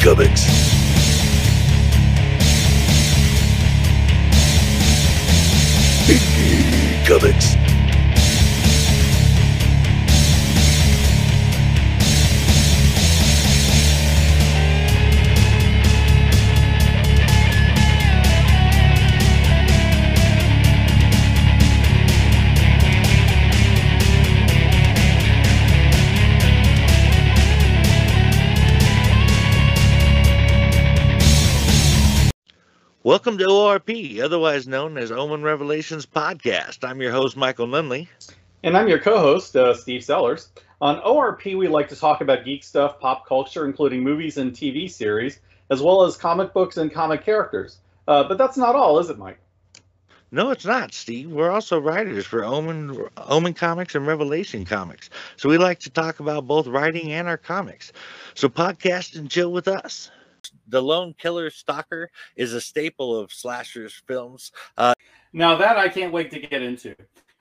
Comics. Indie Comics. Welcome to ORP, otherwise known as Omen Revelations Podcast. I'm your host, Michael Nunley. And I'm your co-host, Steve Sellers. On ORP, we like to talk about geek stuff, pop culture, including movies and TV series, as well as comic books and comic characters. But that's not all, is it, Mike? No, it's not, Steve. We're also writers for Omen Comics and Revelation Comics. So we like to talk about both writing and our comics. So podcast and chill with us. The Lone Killer Stalker is a staple of slashers films. Now that I can't wait to get into.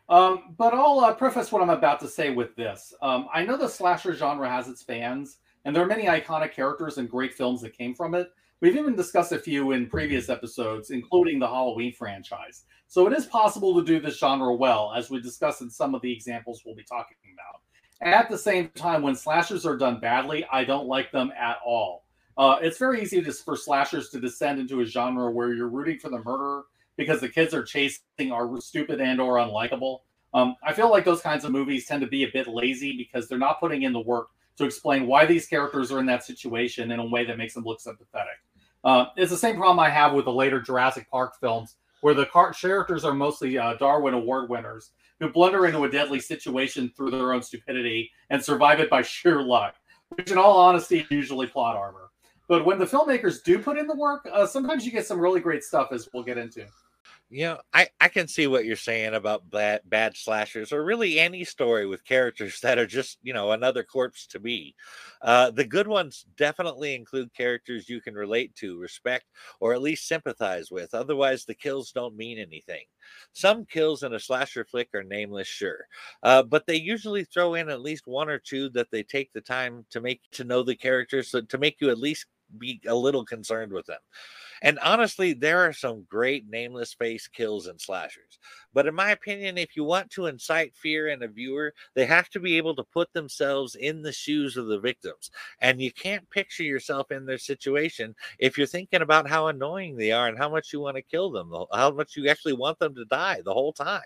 But I'll preface what I'm about to say with this. I know the slasher genre has its fans, and there are many iconic characters and great films that came from it. We've even discussed a few in previous episodes, including the Halloween franchise. So it is possible to do this genre well, as we discussed in some of the examples we'll be talking about. At the same time, when slashers are done badly, I don't like them at all. It's very easy for slashers to descend into a genre where you're rooting for the murderer because the kids are chasing are stupid and or unlikable. I feel like those kinds of movies tend to be a bit lazy because they're not putting in the work to explain why these characters are in that situation in a way that makes them look sympathetic. It's the same problem I have with the later Jurassic Park films, where the characters are mostly Darwin Award winners who blunder into a deadly situation through their own stupidity and survive it by sheer luck, which in all honesty is usually plot armor. But when the filmmakers do put in the work, sometimes you get some really great stuff, as we'll get into. You know, I can see what you're saying about bad slashers, or really any story with characters that are just, another corpse to me. The good ones definitely include characters you can relate to, respect, or at least sympathize with. Otherwise, the kills don't mean anything. Some kills in a slasher flick are nameless, sure, but they usually throw in at least one or two that they take the time to make to know the characters, so to make you at least be a little concerned with them. And honestly, there are some great nameless face kills in slashers. But in my opinion, if you want to incite fear in a viewer, they have to be able to put themselves in the shoes of the victims. And you can't picture yourself in their situation if you're thinking about how annoying they are and how much you want to kill them, how much you actually want them to die the whole time.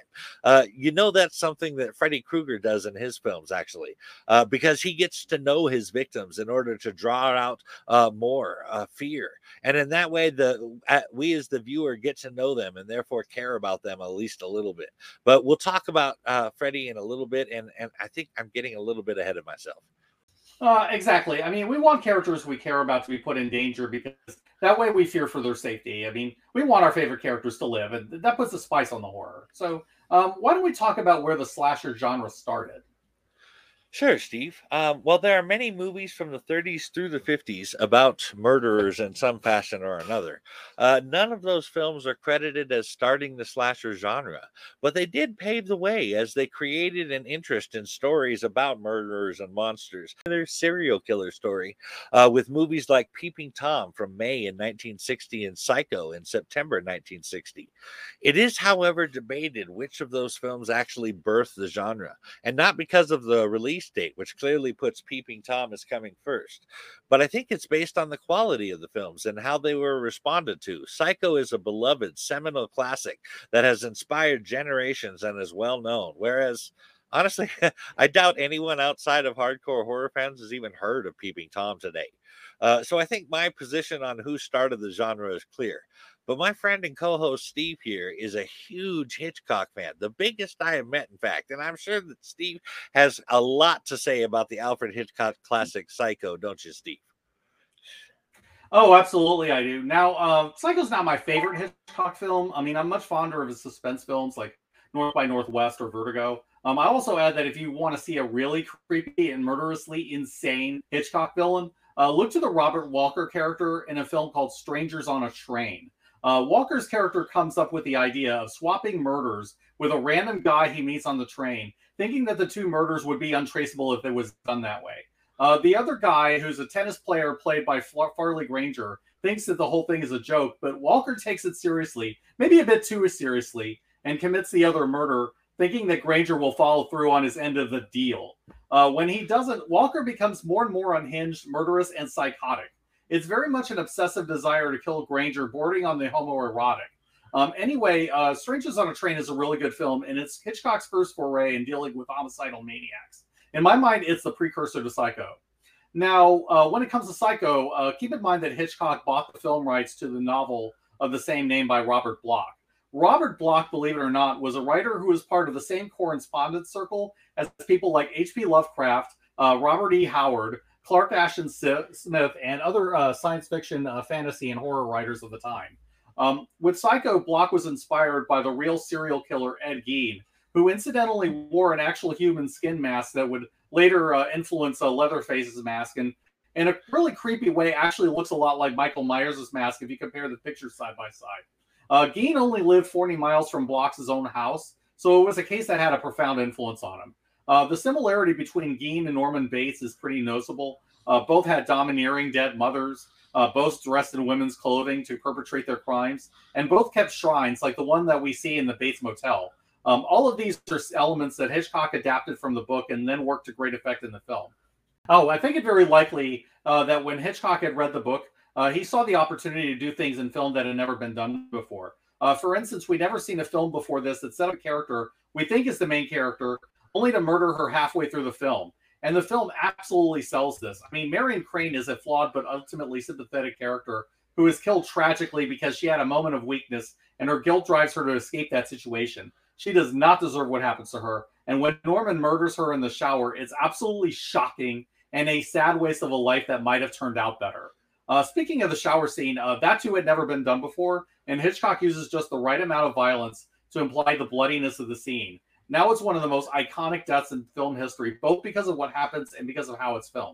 That's something that Freddy Krueger does in his films, actually, because he gets to know his victims in order to draw out more fear. And in that way, we as the viewer get to know them and therefore care about them at least a little bit. But we'll talk about Freddy in a little bit, and I think I'm getting a little bit ahead of myself. Exactly. I mean, we want characters we care about to be put in danger because that way we fear for their safety. I mean, we want our favorite characters to live, and that puts a spice on the horror. So why don't we talk about where the slasher genre started? Sure, Steve. Well, there are many movies from the 30s through the 50s about murderers in some fashion or another. None of those films are credited as starting the slasher genre, but they did pave the way as they created an interest in stories about murderers and monsters. Their serial killer story with movies like Peeping Tom from May in 1960 and Psycho in September 1960. It is, however, debated which of those films actually birthed the genre, and not because of the release date, which clearly puts Peeping Tom as coming first. But I think it's based on the quality of the films and how they were responded to. Psycho is a beloved seminal classic that has inspired generations and is well known, whereas honestly, I doubt anyone outside of hardcore horror fans has even heard of Peeping Tom today. So I think my position on who started the genre is clear. But my friend and co-host Steve here is a huge Hitchcock fan, the biggest I have met, in fact. And I'm sure that Steve has a lot to say about the Alfred Hitchcock classic Psycho, don't you, Steve? Oh, absolutely, I do. Now, Psycho's not my favorite Hitchcock film. I mean, I'm much fonder of his suspense films like North by Northwest or Vertigo. I also add that if you want to see a really creepy and murderously insane Hitchcock villain, look to the Robert Walker character in a film called Strangers on a Train. Walker's character comes up with the idea of swapping murders with a random guy he meets on the train, thinking that the two murders would be untraceable if it was done that way. The other guy, who's a tennis player played by Farley Granger, thinks that the whole thing is a joke, but Walker takes it seriously, maybe a bit too seriously, and commits the other murder, thinking that Granger will follow through on his end of the deal. When he doesn't, Walker becomes more and more unhinged, murderous, and psychotic. It's very much an obsessive desire to kill Granger, bordering on the homoerotic. Anyway, Strangers on a Train is a really good film, and it's Hitchcock's first foray in dealing with homicidal maniacs. In my mind, it's the precursor to Psycho. Now, when it comes to Psycho, keep in mind that Hitchcock bought the film rights to the novel of the same name by Robert Bloch. Robert Bloch, believe it or not, was a writer who was part of the same correspondence circle as people like H.P. Lovecraft, Robert E. Howard, Clark Ashton Smith, and other science fiction, fantasy, and horror writers of the time. With Psycho, Bloch was inspired by the real serial killer Ed Gein, who incidentally wore an actual human skin mask that would later influence Leatherface's mask, and in a really creepy way actually looks a lot like Michael Myers' mask if you compare the pictures side by side. Gein only lived 40 miles from Bloch's own house, so it was a case that had a profound influence on him. The similarity between Gein and Norman Bates is pretty noticeable. Both had domineering dead mothers, both dressed in women's clothing to perpetrate their crimes, and both kept shrines like the one that we see in the Bates Motel. All of these are elements that Hitchcock adapted from the book and then worked to great effect in the film. Oh, I think it very likely that when Hitchcock had read the book, he saw the opportunity to do things in film that had never been done before. For instance, we'd never seen a film before this that set up a character we think is the main character, only to murder her halfway through the film. And the film absolutely sells this. I mean, Marion Crane is a flawed but ultimately sympathetic character who is killed tragically because she had a moment of weakness and her guilt drives her to escape that situation. She does not deserve what happens to her. And when Norman murders her in the shower, it's absolutely shocking and a sad waste of a life that might have turned out better. Speaking of the shower scene, that too had never been done before, and Hitchcock uses just the right amount of violence to imply the bloodiness of the scene. Now it's one of the most iconic deaths in film history, both because of what happens and because of how it's filmed.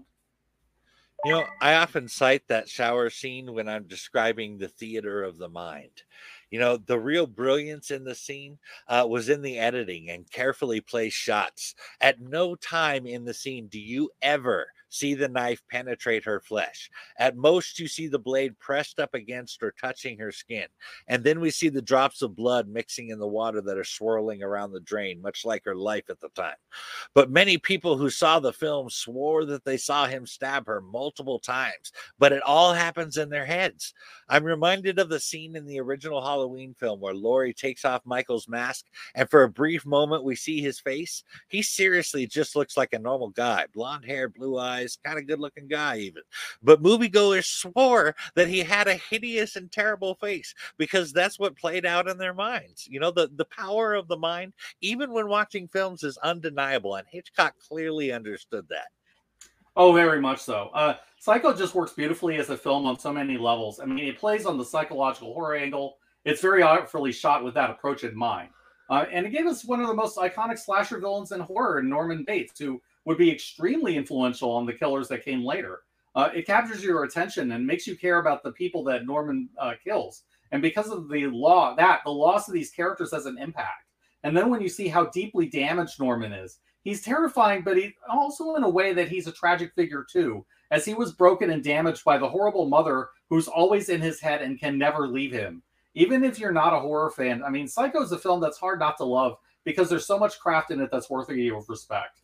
You know, I often cite that shower scene when I'm describing the theater of the mind. You know, the real brilliance in the scene was in the editing and carefully placed shots. At no time in the scene do you ever see the knife penetrate her flesh. At most, you see the blade pressed up against or touching her skin. And then we see the drops of blood mixing in the water that are swirling around the drain, much like her life at the time. But many people who saw the film swore that they saw him stab her multiple times, but it all happens in their heads. I'm reminded of the scene in the original Halloween film where Laurie takes off Michael's mask, and for a brief moment we see his face. He seriously just looks like a normal guy, blonde hair, blue eyes, kind of good looking guy even. But moviegoers swore that he had a hideous and terrible face because that's what played out in their minds. You know, the power of the mind, even when watching films, is undeniable, and Hitchcock clearly understood that. Oh, very much so. Psycho just works beautifully as a film on so many levels. I mean, it plays on the psychological horror angle. It's very artfully shot with that approach in mind. And it gave us one of the most iconic slasher villains in horror, Norman Bates, who would be extremely influential on the killers that came later. It captures your attention and makes you care about the people that Norman kills. And because of the loss of these characters has an impact. And then when you see how deeply damaged Norman is, he's terrifying, but he also in a way that he's a tragic figure too, as he was broken and damaged by the horrible mother who's always in his head and can never leave him. Even if you're not a horror fan, I mean, Psycho is a film that's hard not to love because there's so much craft in it that's worthy of respect.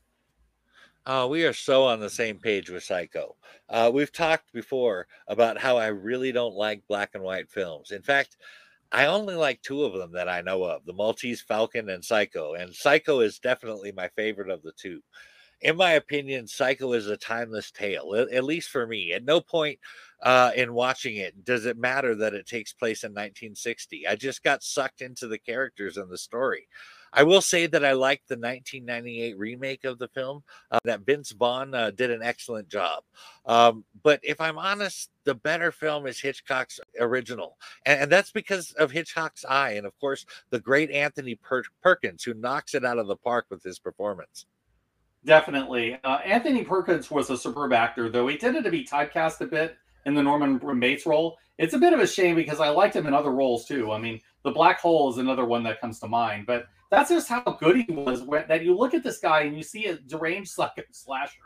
We are so on the same page with Psycho. We've talked before about how I really don't like black and white films. In fact, I only like two of them that I know of, The Maltese Falcon and Psycho. And Psycho is definitely my favorite of the two. In my opinion, Psycho is a timeless tale, at least for me. At no point in watching it does it matter that it takes place in 1960. I just got sucked into the characters and the story. I will say that I liked the 1998 remake of the film, that Vince Vaughn did an excellent job. But if I'm honest, the better film is Hitchcock's original. And that's because of Hitchcock's eye and, of course, the great Anthony Perkins, who knocks it out of the park with his performance. Definitely. Anthony Perkins was a superb actor, though he tended to be typecast a bit in the Norman Bates role. It's a bit of a shame because I liked him in other roles, too. I mean, The Black Hole is another one that comes to mind. But that's just how good he was, that you look at this guy and you see a deranged slasher.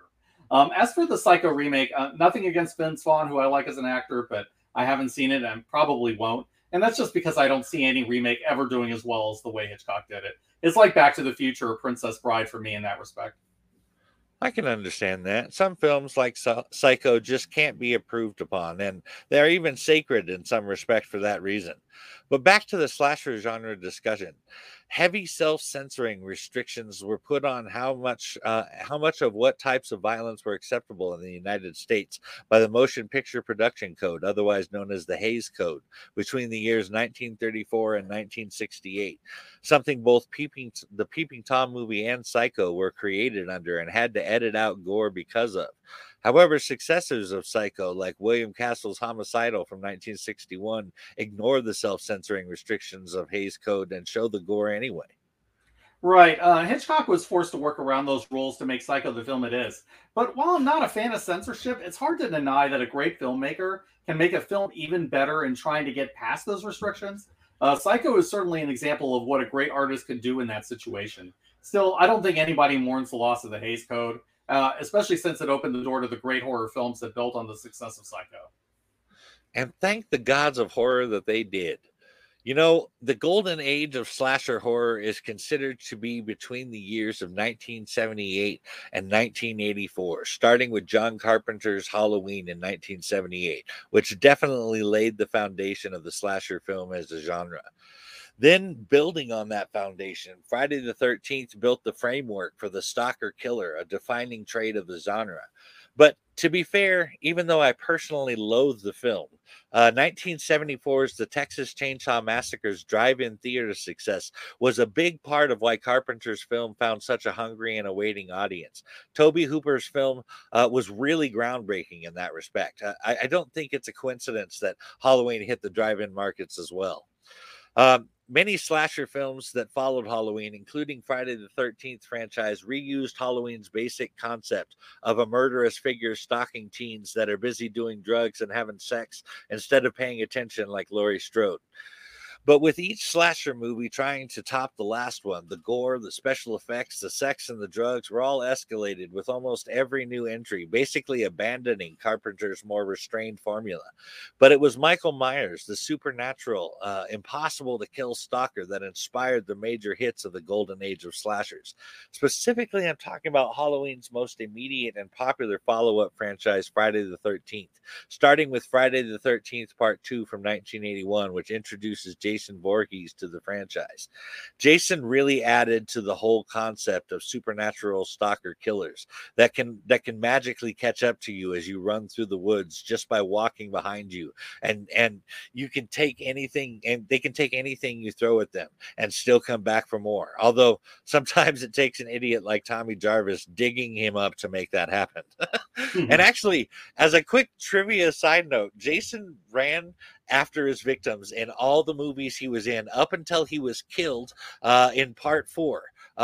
As for the Psycho remake, nothing against Vince Vaughn, who I like as an actor, but I haven't seen it and probably won't. And that's just because I don't see any remake ever doing as well as the way Hitchcock did it. It's like Back to the Future or Princess Bride for me in that respect. I can understand that. Some films like Psycho just can't be approved upon, and they're even sacred in some respect for that reason. But back to the slasher genre discussion. Heavy self-censoring restrictions were put on how much of what types of violence were acceptable in the United States by the Motion Picture Production Code, otherwise known as the Hays Code, between the years 1934 and 1968. Something both the Peeping Tom movie and Psycho were created under and had to edit out gore because of. However, successors of Psycho, like William Castle's Homicidal from 1961, ignore the self censoring restrictions of Hays Code and show the gore anyway. Right. Hitchcock was forced to work around those rules to make Psycho the film it is. But while I'm not a fan of censorship, it's hard to deny that a great filmmaker can make a film even better in trying to get past those restrictions. Psycho is certainly an example of what a great artist could do in that situation. Still, I don't think anybody mourns the loss of the Hays Code, especially since it opened the door to the great horror films that built on the success of Psycho. And thank the gods of horror that they did. You know, the golden age of slasher horror is considered to be between the years of 1978 and 1984, starting with John Carpenter's Halloween in 1978, which definitely laid the foundation of the slasher film as a genre. Then, building on that foundation, Friday the 13th built the framework for the stalker killer, a defining trait of the genre. But to be fair, even though I personally loathe the film, 1974's The Texas Chainsaw Massacre's drive-in theater success was a big part of why Carpenter's film found such a hungry and awaiting audience. Tobe Hooper's film was really groundbreaking in that respect. I don't think it's a coincidence that Halloween hit the drive-in markets as well. Many slasher films that followed Halloween, including Friday the 13th franchise, reused Halloween's basic concept of a murderous figure stalking teens that are busy doing drugs and having sex instead of paying attention, like Laurie Strode. But with each slasher movie trying to top the last one, the gore, the special effects, the sex, and the drugs were all escalated with almost every new entry, basically abandoning Carpenter's more restrained formula. But it was Michael Myers, the supernatural, impossible to kill stalker, that inspired the major hits of the golden age of slashers. Specifically, I'm talking about Halloween's most immediate and popular follow-up franchise, Friday the 13th, starting with Friday the 13th Part 2 from 1981, which introduces Jason Voorhees to the franchise. Jason really added to the whole concept of supernatural stalker killers that can magically catch up to you as you run through the woods just by walking behind you, and you can take anything, and they can take anything you throw at them and still come back for more. Although sometimes it takes an idiot like Tommy Jarvis digging him up to make that happen. And actually, as a quick trivia side note, Jason ran after his victims in all the movies he was in up until he was killed in Part 4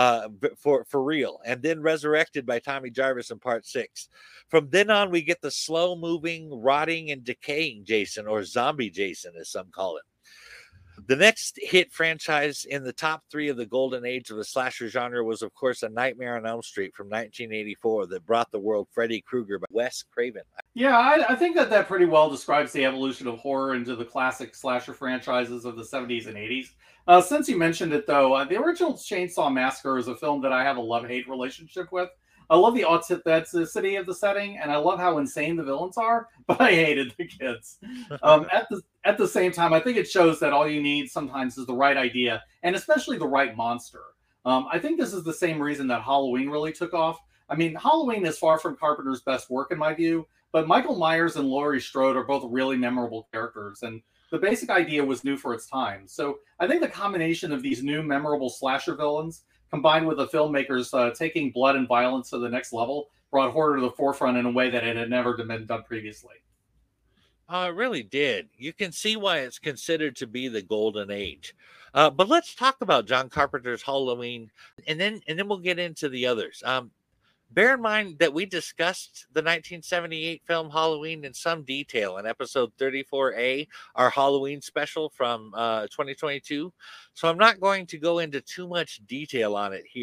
for real, and then resurrected by Tommy Jarvis in Part 6. From then on, we get the slow-moving, rotting, and decaying Jason, or zombie Jason, as some call it. The next hit franchise in the top 3 of the golden age of the slasher genre was, of course, A Nightmare on Elm Street from 1984 that brought the world Freddy Krueger by Wes Craven. Yeah, I think that pretty well describes the evolution of horror into the classic slasher franchises of the 70s and 80s. Since you mentioned it, though, the original Chainsaw Massacre is a film that I have a love-hate relationship with. I love the authenticity of the setting, and I love how insane the villains are, but I hated the kids. At the same time, I think it shows that all you need sometimes is the right idea, and especially the right monster. I think this is the same reason that Halloween really took off. I mean, Halloween is far from Carpenter's best work in my view, but Michael Myers and Laurie Strode are both really memorable characters, and the basic idea was new for its time. So I think the combination of these new memorable slasher villains, combined with the filmmakers taking blood and violence to the next level, brought horror to the forefront in a way that it had never been done previously. It really did. You can see why it's considered to be the golden age. But let's talk about John Carpenter's Halloween, and then we'll get into the others. Bear in mind that we discussed the 1978 film Halloween in some detail in episode 34A, our Halloween special from 2022. So I'm not going to go into too much detail on it here.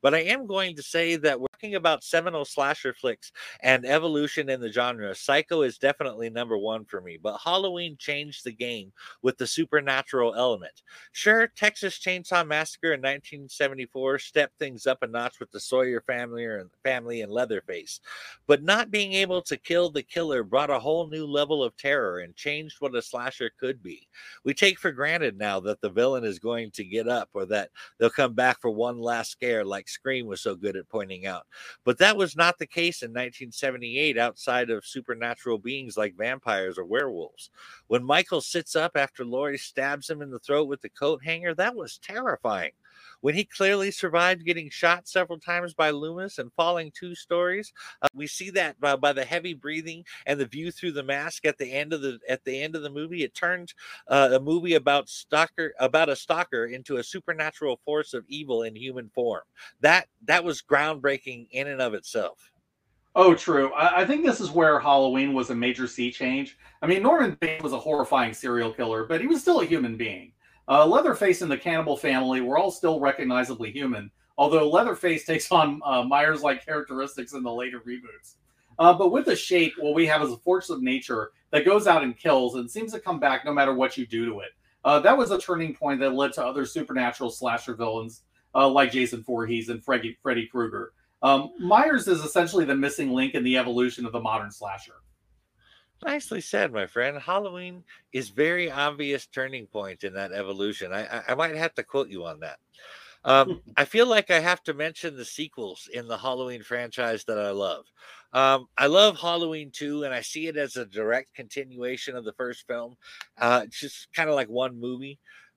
but I am going to say that working about seminal slasher flicks and evolution in the genre, Psycho is definitely number one for me. But Halloween changed the game with the supernatural element. Sure, Texas Chainsaw Massacre in 1974 stepped things up a notch with the Sawyer family and Leatherface, but not being able to kill the killer brought a whole new level of terror and changed what a slasher could be. We take for granted now that the villain is going to get up or that they'll come back for one last scare, like Scream was so good at pointing out. But that was not the case in 1978 outside of supernatural beings like vampires or werewolves. When Michael sits up after Laurie stabs him in the throat with the coat hanger, that was terrifying. When he clearly survived getting shot several times by Loomis and falling 2 stories, we see that by the heavy breathing and the view through the mask at the end of the movie. It turned a movie about a stalker into a supernatural force of evil in human form. That was groundbreaking in and of itself. Oh, true. I think this is where Halloween was a major sea change. I mean, Norman Bates was a horrifying serial killer, but he was still a human being. Leatherface and the cannibal family were all still recognizably human, although Leatherface takes on Myers-like characteristics in the later reboots. But with the Shape, what we have is a force of nature that goes out and kills and seems to come back no matter what you do to it. That was a turning point that led to other supernatural slasher villains like Jason Voorhees and Freddy Krueger. Myers is essentially the missing link in the evolution of the modern slasher. Nicely said, my friend. Halloween is very obvious turning point in that evolution. I might have to quote you on that. I feel like I have to mention the sequels in the Halloween franchise that I love. I love Halloween 2, and I see it as a direct continuation of the first film. It's just kind of like one movie.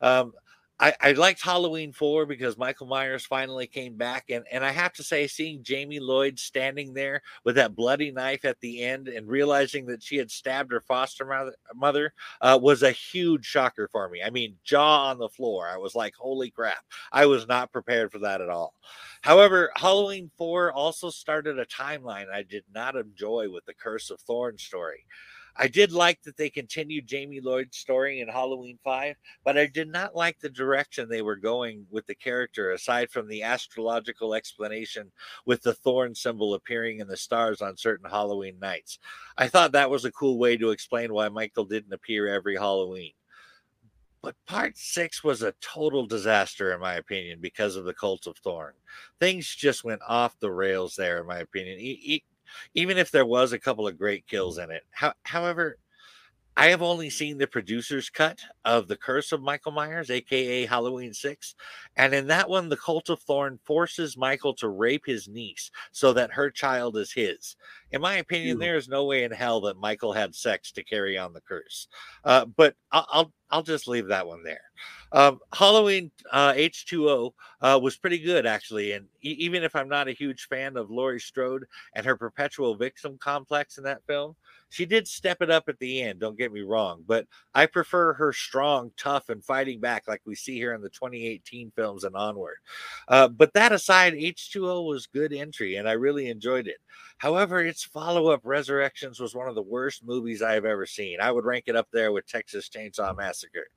I liked Halloween 4 because Michael Myers finally came back. And I have to say, seeing Jamie Lloyd standing there with that bloody knife at the end and realizing that she had stabbed her foster mother was a huge shocker for me. I mean, jaw on the floor. I was like, holy crap. I was not prepared for that at all. However, Halloween 4 also started a timeline I did not enjoy with the Curse of Thorn story. I did like that they continued Jamie Lloyd's story in Halloween 5, but I did not like the direction they were going with the character, aside from the astrological explanation with the thorn symbol appearing in the stars on certain Halloween nights. I thought that was a cool way to explain why Michael didn't appear every Halloween. But part 6 was a total disaster, in my opinion, because of the Cult of Thorn. Things just went off the rails there, in my opinion. Even if there was a couple of great kills in it. However, I have only seen the producer's cut of The Curse of Michael Myers, aka Halloween 6. And in that one, the Cult of Thorn forces Michael to rape his niece so that her child is his. In my opinion, there is no way in hell that Michael had sex to carry on the curse. But I'll just leave that one there. Halloween H2O was pretty good, actually. And even if I'm not a huge fan of Laurie Strode and her perpetual victim complex in that film, she did step it up at the end, don't get me wrong, but I prefer her strong, tough, and fighting back like we see here in the 2018 films and onward. But that aside, H2O was good entry, and I really enjoyed it. However, its follow-up, Resurrections, was one of the worst movies I have ever seen. I would rank it up there with Texas Chainsaw Massacre.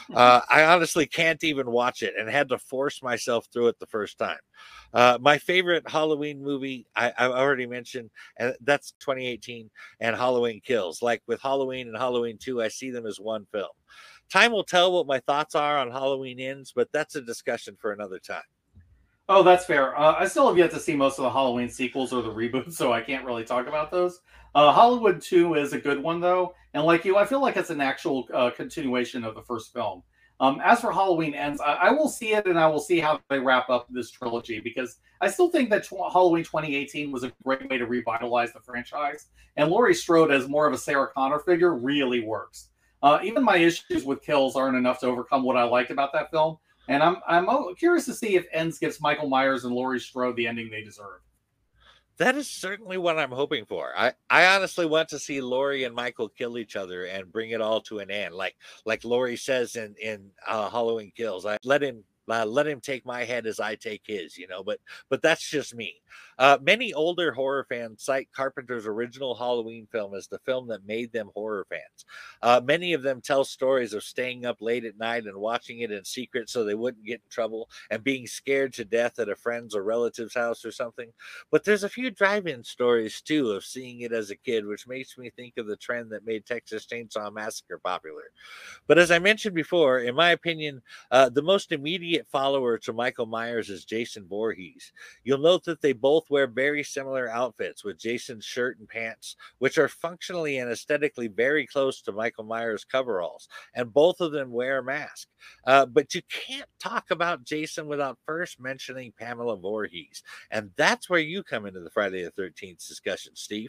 I honestly can't even watch it and had to force myself through it the first time. My favorite Halloween movie, I already mentioned, and that's 2018, and Halloween Kills. Like with Halloween and Halloween 2, I see them as one film. Time will tell what my thoughts are on Halloween Ends, but that's a discussion for another time. Oh, that's fair. I still have yet to see most of the Halloween sequels or the reboots, so I can't really talk about those. Hollywood 2 is a good one, though. And like you, I feel like it's an actual continuation of the first film. As for Halloween Ends, I will see it and I will see how they wrap up this trilogy because I still think that Halloween 2018 was a great way to revitalize the franchise. And Laurie Strode as more of a Sarah Connor figure really works. Even my issues with Kills aren't enough to overcome what I liked about that film. And I'm curious to see if Ends gives Michael Myers and Laurie Strode the ending they deserve. That is certainly what I'm hoping for. I honestly want to see Laurie and Michael kill each other and bring it all to an end. Like Laurie says in Halloween Kills, I let him let him take my head as I take his, but that's just me. Many older horror fans cite Carpenter's original Halloween film as the film that made them horror fans. Many of them tell stories of staying up late at night and watching it in secret so they wouldn't get in trouble, and being scared to death at a friend's or relative's house or something. But there's a few drive-in stories too of seeing it as a kid, which makes me think of the trend that made Texas Chainsaw Massacre popular. But as I mentioned before, in my opinion, the most immediate follower to Michael Myers is Jason Voorhees. You'll note that they both wear very similar outfits, with Jason's shirt and pants, which are functionally and aesthetically very close to Michael Myers' coveralls, and both of them wear a mask. But you can't talk about Jason without first mentioning Pamela Voorhees, and that's where you come into the Friday the 13th discussion, Steve.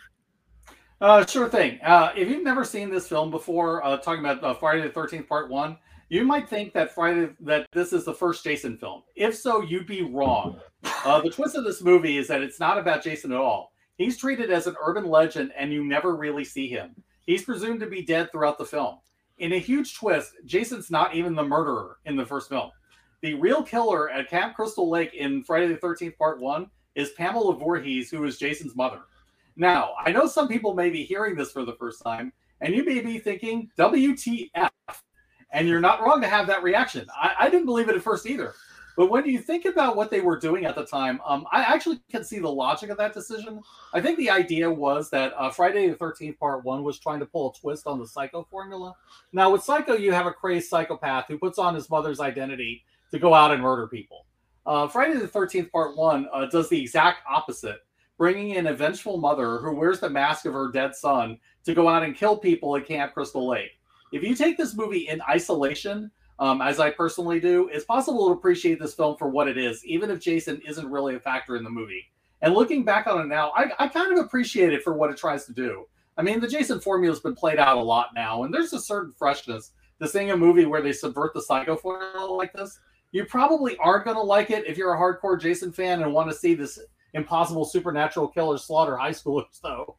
Sure thing. If you've never seen this film before, talking about Friday the 13th Part 1, you might think that this is the first Jason film. If so, you'd be wrong. The twist of this movie is that it's not about Jason at all. He's treated as an urban legend, and you never really see him. He's presumed to be dead throughout the film. In a huge twist, Jason's not even the murderer in the first film. The real killer at Camp Crystal Lake in Friday the 13th Part 1 is Pamela Voorhees, who is Jason's mother. Now, I know some people may be hearing this for the first time, and you may be thinking, WTF? And you're not wrong to have that reaction. I didn't believe it at first either. But when you think about what they were doing at the time, I actually can see the logic of that decision. I think the idea was that Friday the 13th Part 1 was trying to pull a twist on the Psycho formula. Now, with Psycho, you have a crazed psychopath who puts on his mother's identity to go out and murder people. Friday the 13th Part 1 does the exact opposite, bringing in a vengeful mother who wears the mask of her dead son to go out and kill people at Camp Crystal Lake. If you take this movie in isolation, as I personally do, it's possible to appreciate this film for what it is, even if Jason isn't really a factor in the movie. And looking back on it now, I kind of appreciate it for what it tries to do. I mean, the Jason formula has been played out a lot now, and there's a certain freshness to seeing a movie where they subvert the Psycho formula like this. You probably aren't going to like it if you're a hardcore Jason fan and want to see this impossible supernatural killer slaughter high schoolers, though.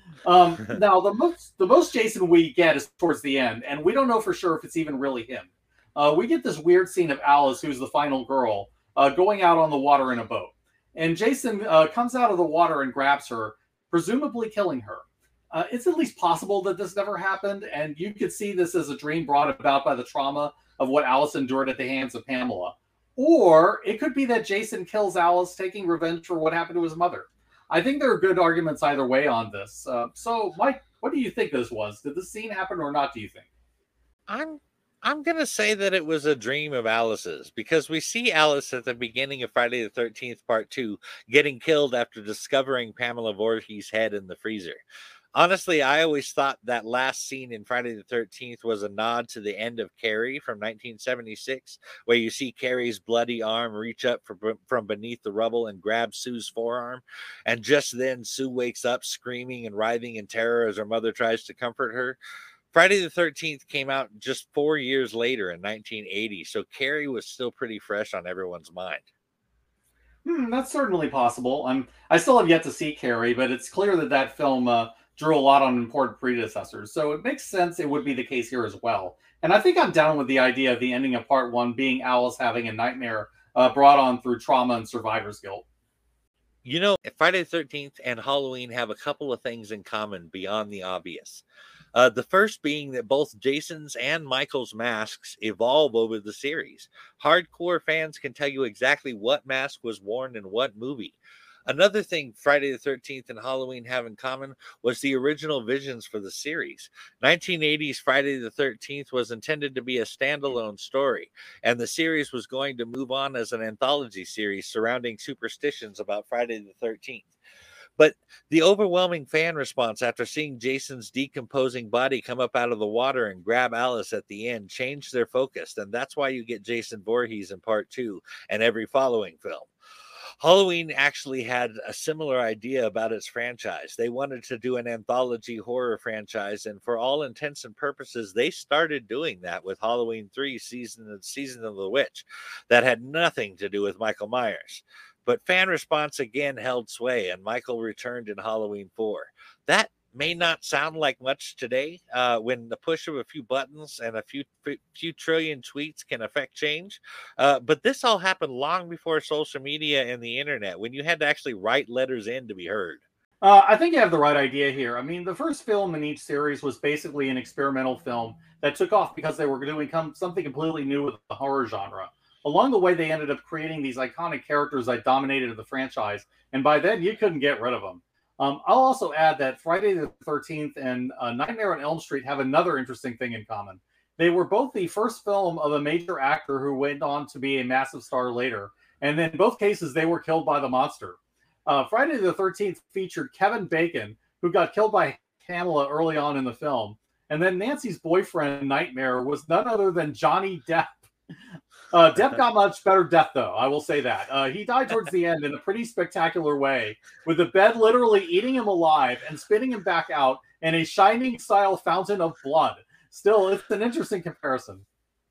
Now, the most Jason we get is towards the end, and we don't know for sure if it's even really him. We get this weird scene of Alice, who's the final girl, going out on the water in a boat. And Jason comes out of the water and grabs her, presumably killing her. It's at least possible that this never happened, and you could see this as a dream brought about by the trauma of what Alice endured at the hands of Pamela. Or it could be that Jason kills Alice, taking revenge for what happened to his mother. I think there are good arguments either way on this. So, Mike, what do you think this was? Did this scene happen or not, do you think? I'm going to say that it was a dream of Alice's, because we see Alice at the beginning of Friday the 13th Part 2 getting killed after discovering Pamela Voorhees' head in the freezer. Honestly, I always thought that last scene in Friday the 13th was a nod to the end of Carrie from 1976, where you see Carrie's bloody arm reach up from beneath the rubble and grab Sue's forearm. And just then, Sue wakes up screaming and writhing in terror as her mother tries to comfort her. Friday the 13th came out just 4 years later in 1980, so Carrie was still pretty fresh on everyone's mind. That's certainly possible. I still have yet to see Carrie, but it's clear that film drew a lot on important predecessors. So it makes sense it would be the case here as well. And I think I'm down with the idea of the ending of Part 1 being Alice having a nightmare brought on through trauma and survivor's guilt. You know, Friday the 13th and Halloween have a couple of things in common beyond the obvious. The first being that both Jason's and Michael's masks evolve over the series. Hardcore fans can tell you exactly what mask was worn in what movie. Another thing Friday the 13th and Halloween have in common was the original visions for the series. 1980's Friday the 13th was intended to be a standalone story, and the series was going to move on as an anthology series surrounding superstitions about Friday the 13th. But the overwhelming fan response after seeing Jason's decomposing body come up out of the water and grab Alice at the end changed their focus, and that's why you get Jason Voorhees in Part 2 and every following film. Halloween actually had a similar idea about its franchise. They wanted to do an anthology horror franchise, and for all intents and purposes, they started doing that with Halloween 3, Season of the Witch. That had nothing to do with Michael Myers. But fan response again held sway, and Michael returned in Halloween 4. That may not sound like much today, when the push of a few buttons and a few trillion tweets can affect change. But this all happened long before social media and the internet, when you had to actually write letters in to be heard. I think you have the right idea here. I mean, the first film in each series was basically an experimental film that took off because they were doing something completely new with the horror genre. Along the way, they ended up creating these iconic characters that dominated the franchise, and by then, you couldn't get rid of them. I'll also add that Friday the 13th and Nightmare on Elm Street have another interesting thing in common. They were both the first film of a major actor who went on to be a massive star later, and in both cases, they were killed by the monster. Friday the 13th featured Kevin Bacon, who got killed by Pamela early on in the film. And then Nancy's boyfriend, Nightmare, was none other than Johnny Depp. Depp got much better death, though, I will say that. He died towards the end in a pretty spectacular way, with the bed literally eating him alive and spitting him back out in a Shining-style fountain of blood. Still, it's an interesting comparison.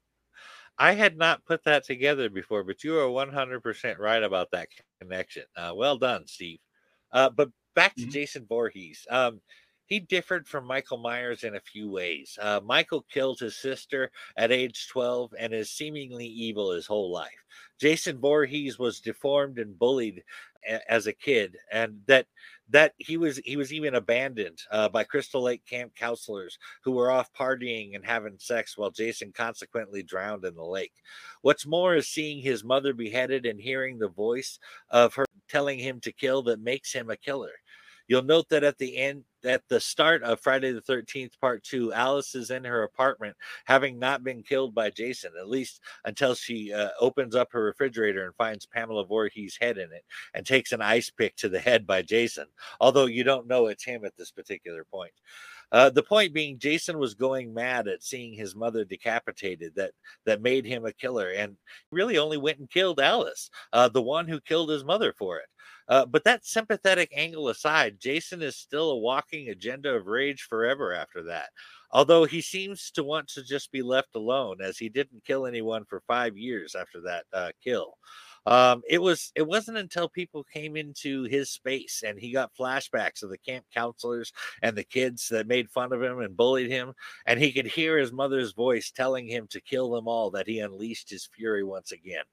I had not put that together before, but you are 100% right about that connection. Well done, Steve. But back to Jason Voorhees. He differed from Michael Myers in a few ways. Michael killed his sister at age 12 and is seemingly evil his whole life. Jason Voorhees was deformed and bullied as a kid, and that he was even abandoned by Crystal Lake camp counselors who were off partying and having sex while Jason consequently drowned in the lake. What's more is seeing his mother beheaded and hearing the voice of her telling him to kill that makes him a killer. You'll note that at the start of Friday the 13th Part 2, Alice is in her apartment, having not been killed by Jason, at least until she opens up her refrigerator and finds Pamela Voorhees' head in it and takes an ice pick to the head by Jason, although you don't know it's him at this particular point. The point being, Jason was going mad at seeing his mother decapitated. That made him a killer, and really only went and killed Alice, the one who killed his mother for it. But that sympathetic angle aside, Jason is still a walking agenda of rage forever after that. Although he seems to want to just be left alone, as he didn't kill anyone for 5 years after that kill. It wasn't until people came into his space and he got flashbacks of the camp counselors and the kids that made fun of him and bullied him, and he could hear his mother's voice telling him to kill them all, that he unleashed his fury once again.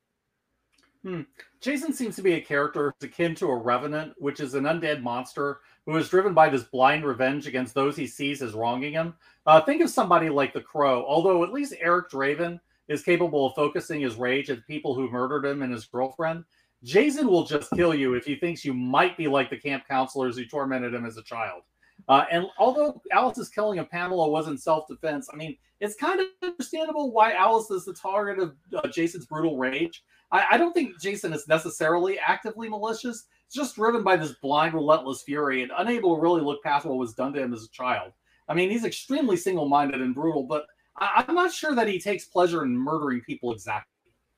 Jason seems to be a character akin to a revenant, which is an undead monster who is driven by this blind revenge against those he sees as wronging him. Think of somebody like the Crow, although at least Eric Draven is capable of focusing his rage at the people who murdered him and his girlfriend. Jason will just kill you if he thinks you might be like the camp counselors who tormented him as a child. And although Alice's killing of Pamela wasn't self-defense, I mean, it's kind of understandable why Alice is the target of Jason's brutal rage. I don't think Jason is necessarily actively malicious. It's just driven by this blind, relentless fury and unable to really look past what was done to him as a child. I mean, he's extremely single-minded and brutal, but I'm not sure that he takes pleasure in murdering people exactly.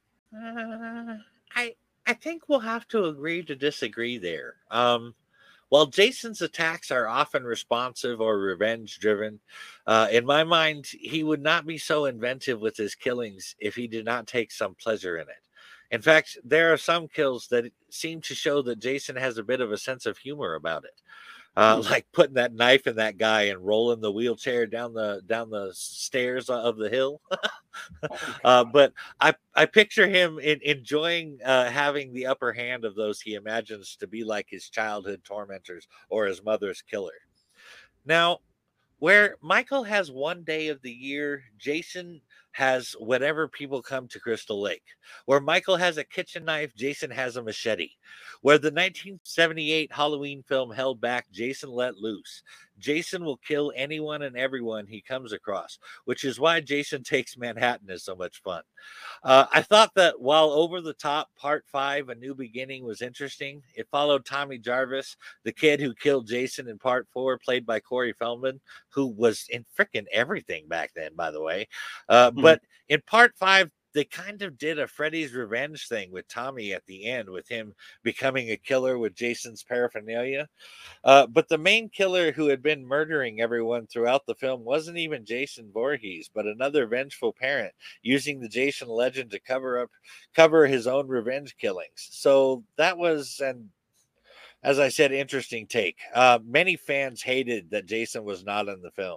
I think we'll have to agree to disagree there. While Jason's attacks are often responsive or revenge-driven, in my mind, he would not be so inventive with his killings if he did not take some pleasure in it. In fact, there are some kills that seem to show that Jason has a bit of a sense of humor about it. Like putting that knife in that guy and rolling the wheelchair down the stairs of the hill. But I picture him enjoying having the upper hand of those he imagines to be like his childhood tormentors or his mother's killer. Now, where Michael has one day of the year, Jason has whenever people come to Crystal Lake. Where Michael has a kitchen knife, Jason has a machete. Where the 1978 Halloween film held back, Jason let loose. Jason will kill anyone and everyone he comes across, which is why Jason Takes Manhattan is so much fun. I thought that while Over the Top Part 5, A New Beginning, was interesting, it followed Tommy Jarvis, the kid who killed Jason in Part 4, played by Corey Feldman, who was in frickin' everything back then, by the way. But in Part 5, they kind of did a Freddy's Revenge thing with Tommy at the end, with him becoming a killer with Jason's paraphernalia. But the main killer who had been murdering everyone throughout the film wasn't even Jason Voorhees, but another vengeful parent using the Jason legend to cover his own revenge killings. So that was As I said, interesting take. Many fans hated that Jason was not in the film.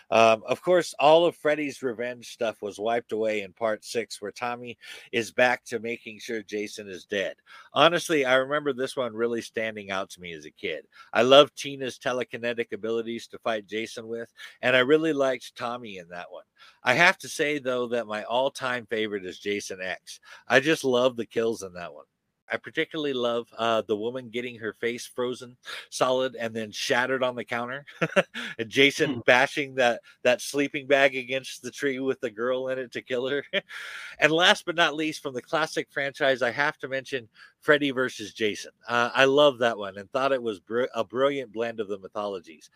Of course, all of Freddy's revenge stuff was wiped away in part 6, where Tommy is back to making sure Jason is dead. Honestly, I remember this one really standing out to me as a kid. I loved Tina's telekinetic abilities to fight Jason with, and I really liked Tommy in that one. I have to say, though, that my all time favorite is Jason X. I just love the kills in that one. I particularly love the woman getting her face frozen solid and then shattered on the counter. And Jason bashing that sleeping bag against the tree with the girl in it to kill her. And last but not least, from the classic franchise, I have to mention Freddy versus Jason. I love that one and thought it was a brilliant blend of the mythologies.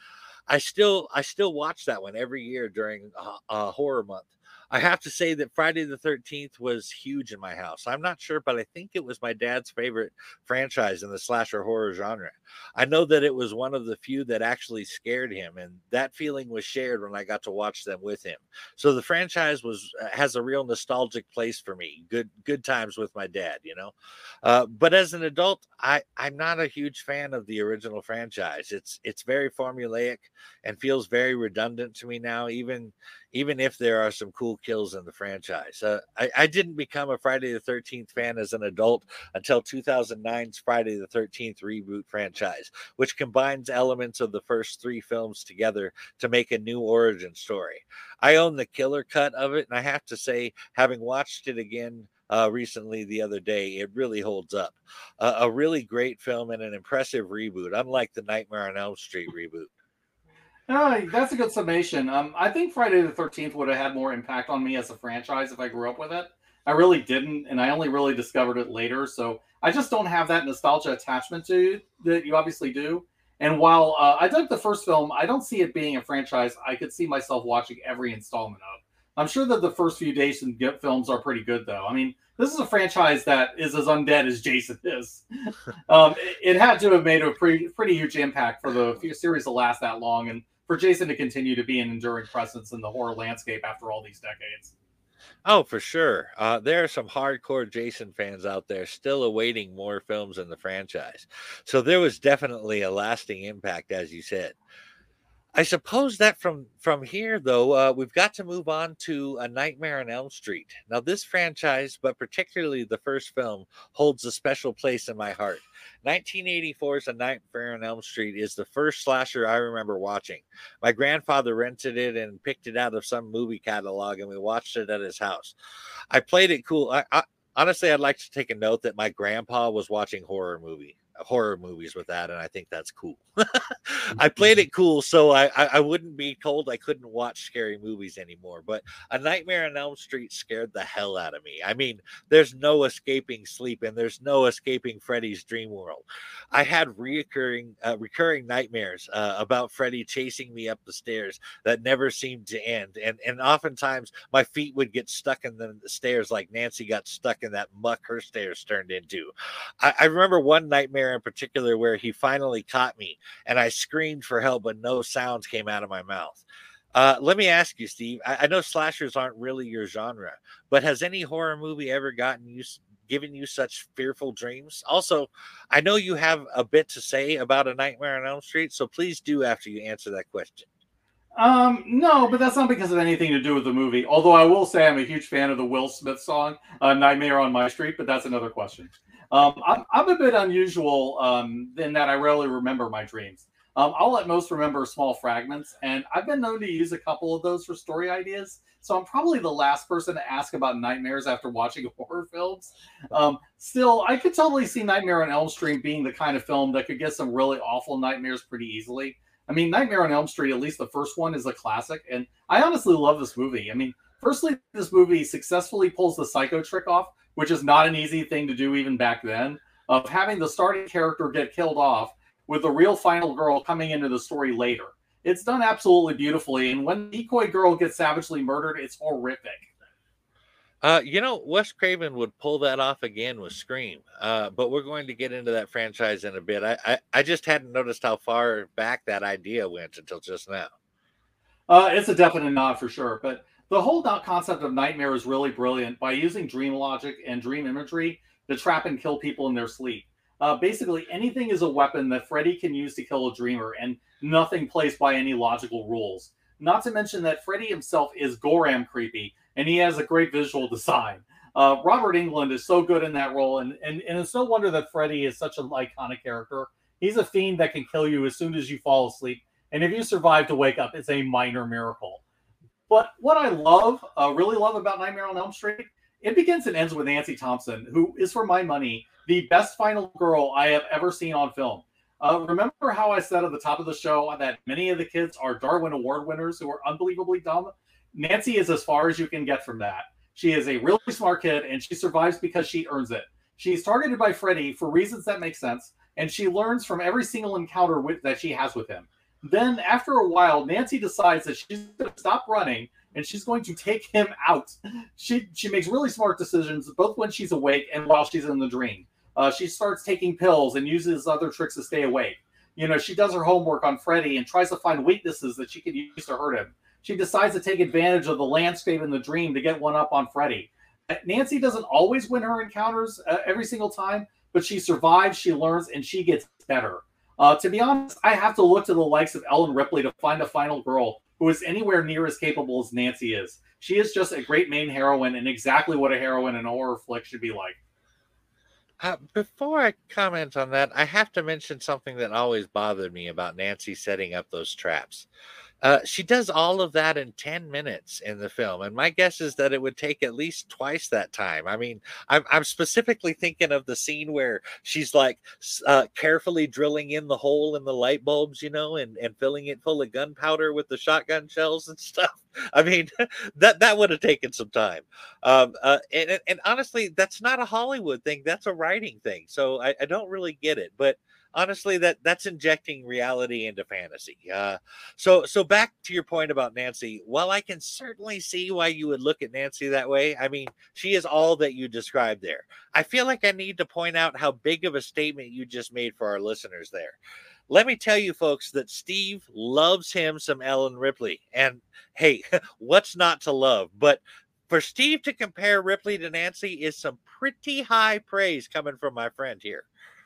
I still watch that one every year during horror month. I have to say that Friday the 13th was huge in my house. I'm not sure, but I think it was my dad's favorite franchise in the slasher horror genre. I know that it was one of the few that actually scared him, and that feeling was shared when I got to watch them with him. So the franchise was has a real nostalgic place for me. Good times with my dad, you know. But as an adult, I'm not a huge fan of the original franchise. It's very formulaic and feels very redundant to me now, even if there are some cool kills in the franchise. I didn't become a Friday the 13th fan as an adult until 2009's Friday the 13th reboot franchise, which combines elements of the first 3 films together to make a new origin story. I own the killer cut of it, and I have to say, having watched it again recently the other day, it really holds up. A really great film and an impressive reboot, unlike the Nightmare on Elm Street reboot. That's a good summation. I think Friday the 13th would have had more impact on me as a franchise if I grew up with it. I really didn't, and I only really discovered it later. So I just don't have that nostalgia attachment to it that you obviously do. And while I dug the first film, I don't see it being a franchise I could see myself watching every installment of. I'm sure that the first few Jason films are pretty good, though. I mean, this is a franchise that is as undead as Jason is. It had to have made a pretty huge impact for the series to last that long, and for Jason to continue to be an enduring presence in the horror landscape after all these decades. Oh, for sure. There are some hardcore Jason fans out there still awaiting more films in the franchise. So there was definitely a lasting impact, as you said. I suppose that from here though, we've got to move on to A Nightmare on Elm Street. Now, this franchise, but particularly the first film, holds a special place in my heart. 1984's A Nightmare on Elm Street is the first slasher I remember watching. My grandfather rented it and picked it out of some movie catalog, and we watched it at his house. I played it cool. Honestly, I'd like to take a note that my grandpa was watching horror movies with that, and I think that's cool. I played it cool so I wouldn't be told I couldn't watch scary movies anymore. But A Nightmare on Elm Street scared the hell out of me. I mean, there's no escaping sleep, and there's no escaping Freddy's dream world. I had recurring nightmares about Freddy chasing me up the stairs that never seemed to end, and oftentimes my feet would get stuck in the stairs like Nancy got stuck in that muck her stairs turned into. I remember one nightmare in particular where he finally caught me and I screamed for help, but no sounds came out of my mouth. Let me ask you, Steve. I know slashers aren't really your genre, but has any horror movie ever given you such fearful dreams? Also, I know you have a bit to say about A Nightmare on Elm Street, so please do after you answer that question. No, but that's not because of anything to do with the movie. Although I will say I'm a huge fan of the Will Smith song, Nightmare on My Street, but that's another question. I'm a bit unusual in that I rarely remember my dreams. I'll at most remember small fragments, and I've been known to use a couple of those for story ideas. So I'm probably the last person to ask about nightmares after watching horror films. Still, I could totally see Nightmare on Elm Street being the kind of film that could get some really awful nightmares pretty easily. I mean, Nightmare on Elm Street, at least the first one, is a classic, and I honestly love this movie. I mean, firstly, this movie successfully pulls the psycho trick off, which is not an easy thing to do even back then, of having the starting character get killed off with the real final girl coming into the story later. It's done absolutely beautifully, and when the decoy girl gets savagely murdered, it's horrific. Wes Craven would pull that off again with Scream, but we're going to get into that franchise in a bit. I just hadn't noticed how far back that idea went until just now. It's a definite nod for sure, but the whole concept of nightmare is really brilliant by using dream logic and dream imagery to trap and kill people in their sleep. Basically, anything is a weapon that Freddy can use to kill a dreamer, and nothing plays by any logical rules. Not to mention that Freddy himself is Goram creepy, and he has a great visual design. Robert Englund is so good in that role, and it's no wonder that Freddy is such an iconic character. He's a fiend that can kill you as soon as you fall asleep, and if you survive to wake up, it's a minor miracle. But what I really love about Nightmare on Elm Street, it begins and ends with Nancy Thompson, who is, for my money, the best final girl I have ever seen on film. Remember how I said at the top of the show that many of the kids are Darwin Award winners who are unbelievably dumb? Nancy is as far as you can get from that. She is a really smart kid, and she survives because she earns it. She's targeted by Freddy for reasons that make sense, and she learns from every single encounter that she has with him. Then, after a while, Nancy decides that she's going to stop running and she's going to take him out. She makes really smart decisions, both when she's awake and while she's in the dream. She starts taking pills and uses other tricks to stay awake. She does her homework on Freddy and tries to find weaknesses that she can use to hurt him. She decides to take advantage of the landscape in the dream to get one up on Freddy. Nancy doesn't always win her encounters every single time, but she survives, she learns, and she gets better. To be honest, I have to look to the likes of Ellen Ripley to find a final girl who is anywhere near as capable as Nancy is. She is just a great main heroine and exactly what a heroine in a horror flick should be like. Before I comment on that, I have to mention something that always bothered me about Nancy setting up those traps. She does all of that in 10 minutes in the film, and my guess is that it would take at least twice that time. I mean, I'm specifically thinking of the scene where she's like carefully drilling in the hole in the light bulbs, and filling it full of gunpowder with the shotgun shells and stuff. I mean, that would have taken some time. And honestly, that's not a Hollywood thing. That's a writing thing. So I don't really get it. But honestly, that's injecting reality into fantasy. So back to your point about Nancy. While I can certainly see why you would look at Nancy that way, I mean, she is all that you described there. I feel like I need to point out how big of a statement you just made for our listeners there. Let me tell you, folks, that Steve loves him some Ellen Ripley. And hey, what's not to love? But for Steve to compare Ripley to Nancy is some pretty high praise coming from my friend here.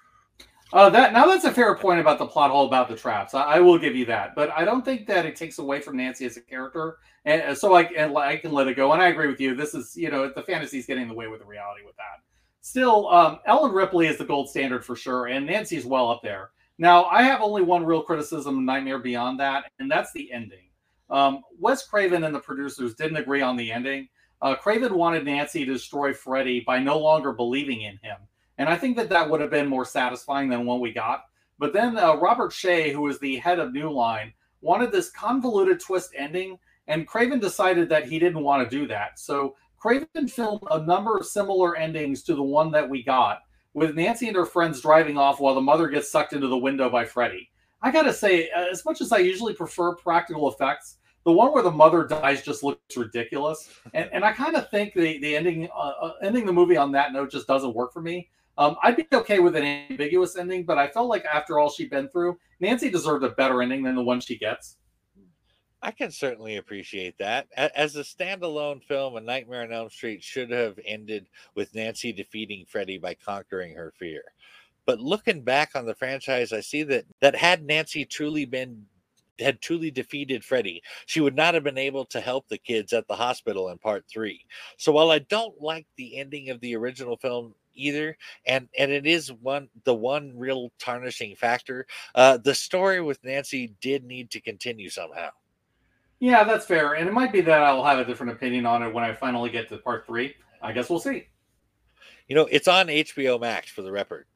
That's a fair point about the plot hole about the traps. I will give you that, but I don't think that it takes away from Nancy as a character, and so I can let it go. And I agree with you. This is the fantasy is getting in the way with the reality with that. Still, Ellen Ripley is the gold standard for sure, and Nancy's well up there. Now, I have only one real criticism of Nightmare Beyond that, and that's the ending. Wes Craven and the producers didn't agree on the ending. Craven wanted Nancy to destroy Freddy by no longer believing in him. And I think that would have been more satisfying than what we got. But then Robert Shea, who was the head of New Line, wanted this convoluted twist ending, and Craven decided that he didn't want to do that. So Craven filmed a number of similar endings to the one that we got, with Nancy and her friends driving off while the mother gets sucked into the window by Freddy. I gotta say, as much as I usually prefer practical effects, the one where the mother dies just looks ridiculous. And I kind of think the ending the movie on that note just doesn't work for me. I'd be okay with an ambiguous ending, but I felt like after all she'd been through, Nancy deserved a better ending than the one she gets. I can certainly appreciate that. As a standalone film, A Nightmare on Elm Street should have ended with Nancy defeating Freddy by conquering her fear. But looking back on the franchise, I see that had Nancy truly defeated Freddy, she would not have been able to help the kids at the hospital in part 3. So while I don't like the ending of the original film either, and it is the one real tarnishing factor, the story with Nancy did need to continue somehow. Yeah, that's fair. And it might be that I'll have a different opinion on it when I finally get to part 3. I guess we'll see. It's on HBO Max for the record.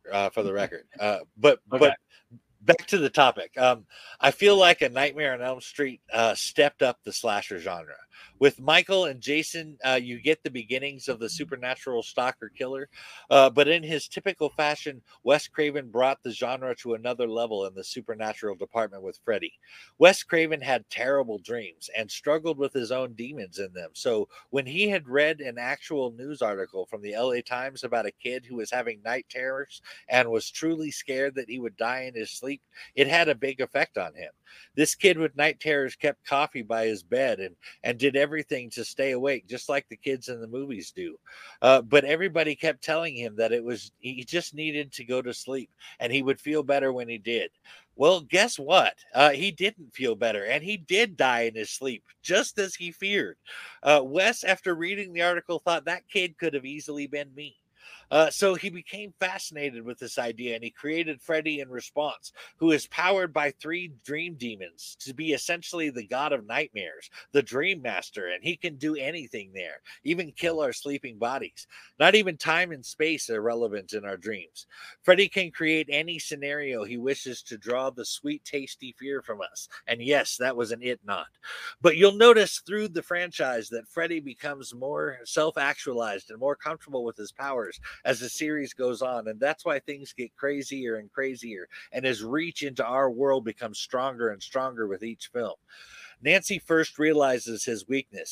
But back to the topic. I feel like A Nightmare on Elm Street stepped up the slasher genre. With Michael and Jason, you get the beginnings of the supernatural stalker killer. But in his typical fashion, Wes Craven brought the genre to another level in the supernatural department with Freddy. Wes Craven had terrible dreams and struggled with his own demons in them. So when he had read an actual news article from the LA Times about a kid who was having night terrors and was truly scared that he would die in his sleep, it had a big effect on him. This kid with night terrors kept coffee by his bed and did did everything to stay awake, just like the kids in the movies do. But everybody kept telling him that he just needed to go to sleep and he would feel better when he did. Well, guess what? He didn't feel better, and he did die in his sleep, just as he feared. Wes, after reading the article, thought that kid could have easily been me. So he became fascinated with this idea and he created Freddy in response, who is powered by 3 dream demons to be essentially the god of nightmares, the dream master, and he can do anything there, even kill our sleeping bodies. Not even time and space are relevant in our dreams. Freddy can create any scenario he wishes to draw the sweet, tasty fear from us. And yes, that was an it nod. But you'll notice through the franchise that Freddy becomes more self-actualized and more comfortable with his powers as the series goes on, and that's why things get crazier and crazier, and his reach into our world becomes stronger and stronger with each film. Nancy first realizes his weakness.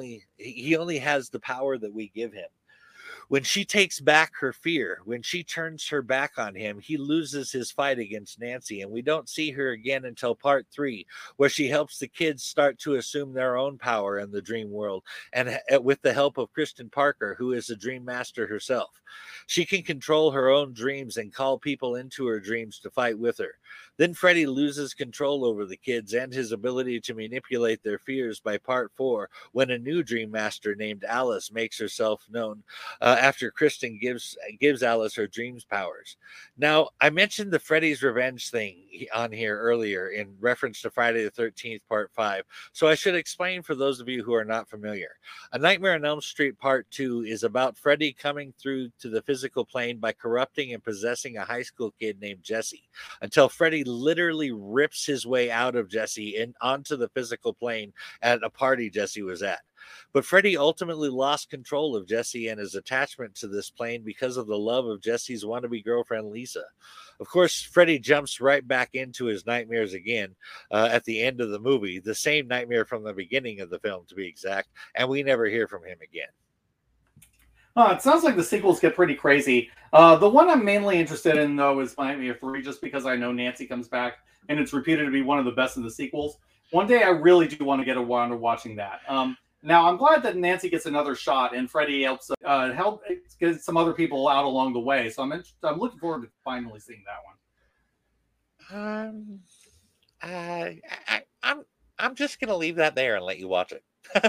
He only has the power that we give him. When she takes back her fear, when she turns her back on him, he loses his fight against Nancy, and we don't see her again until part 3, where she helps the kids start to assume their own power in the dream world, and with the help of Kristen Parker, who is a dream master herself. She can control her own dreams and call people into her dreams to fight with her. Then Freddy loses control over the kids and his ability to manipulate their fears by part 4, when a new dream master named Alice makes herself known after Kristen gives Alice her dreams powers. Now, I mentioned the Freddy's Revenge thing on here earlier in reference to Friday the 13th, Part 5, so I should explain for those of you who are not familiar. A Nightmare on Elm Street Part 2 is about Freddy coming through to the physical plane by corrupting and possessing a high school kid named Jesse, until Freddy literally rips his way out of Jesse and onto the physical plane at a party Jesse was at. But Freddy ultimately lost control of Jesse and his attachment to this plane because of the love of Jesse's wannabe girlfriend, Lisa. Of course, Freddy jumps right back into his nightmares again at the end of the movie, the same nightmare from the beginning of the film, to be exact, and we never hear from him again. It sounds like the sequels get pretty crazy. The one I'm mainly interested in, though, is Nightmare 3, just because I know Nancy comes back, and it's reputed to be one of the best of the sequels. One day, I really do want to get around to watching that. Now, I'm glad that Nancy gets another shot, and Freddy helps help get some other people out along the way. So I'm looking forward to finally seeing that one. I'm just gonna leave that there and let you watch it.